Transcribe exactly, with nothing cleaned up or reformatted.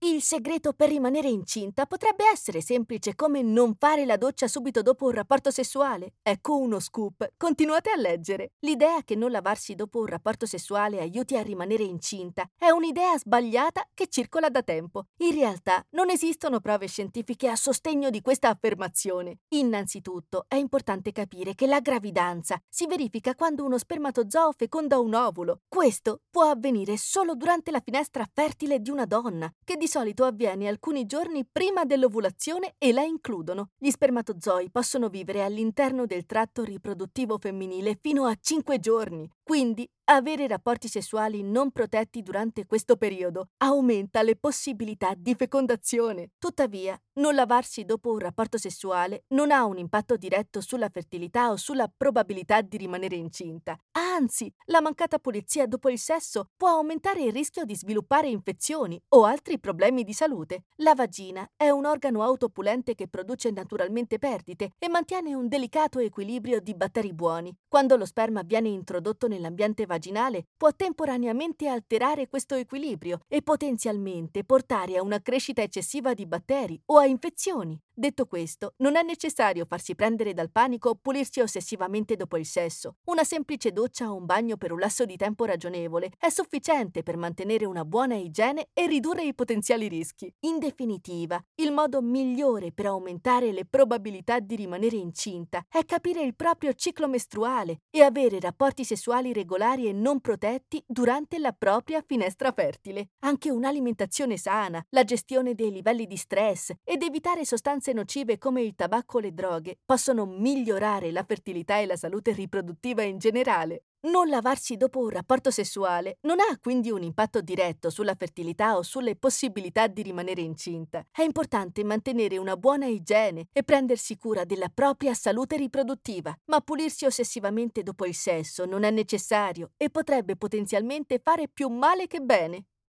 Il segreto per rimanere incinta potrebbe essere semplice come non fare la doccia subito dopo un rapporto sessuale. Ecco uno scoop. Continuate a leggere. L'idea che non lavarsi dopo un rapporto sessuale aiuti a rimanere incinta è un'idea sbagliata che circola da tempo. In realtà non esistono prove scientifiche a sostegno di questa affermazione. Innanzitutto è importante capire che la gravidanza si verifica quando uno spermatozoo feconda un ovulo. Questo può avvenire solo durante la finestra fertile di una donna, che di solito avviene alcuni giorni prima dell'ovulazione e la includono. Gli spermatozoi possono vivere all'interno del tratto riproduttivo femminile fino a cinque giorni, quindi avere rapporti sessuali non protetti durante questo periodo aumenta le possibilità di fecondazione. Tuttavia, non lavarsi dopo un rapporto sessuale non ha un impatto diretto sulla fertilità o sulla probabilità di rimanere incinta. Anzi, la mancata pulizia dopo il sesso può aumentare il rischio di sviluppare infezioni o altri problemi di salute. La vagina è un organo autopulente che produce naturalmente perdite e mantiene un delicato equilibrio di batteri buoni. Quando lo sperma viene introdotto nell'ambiente vaginale, può temporaneamente alterare questo equilibrio e potenzialmente portare a una crescita eccessiva di batteri o a infezioni. Detto questo, non è necessario farsi prendere dal panico o pulirsi ossessivamente dopo il sesso. Una semplice doccia o un bagno per un lasso di tempo ragionevole è sufficiente per mantenere una buona igiene e ridurre i potenziali rischi. In definitiva, il modo migliore per aumentare le probabilità di rimanere incinta è capire il proprio ciclo mestruale e avere rapporti sessuali regolari e non protetti durante la propria finestra fertile. Anche un'alimentazione sana, la gestione dei livelli di stress ed evitare sostanze nocive come il tabacco o le droghe possono migliorare la fertilità e la salute riproduttiva in generale. Non lavarsi dopo un rapporto sessuale non ha quindi un impatto diretto sulla fertilità o sulle possibilità di rimanere incinta. È importante mantenere una buona igiene e prendersi cura della propria salute riproduttiva, ma pulirsi ossessivamente dopo il sesso non è necessario e potrebbe potenzialmente fare più male che bene.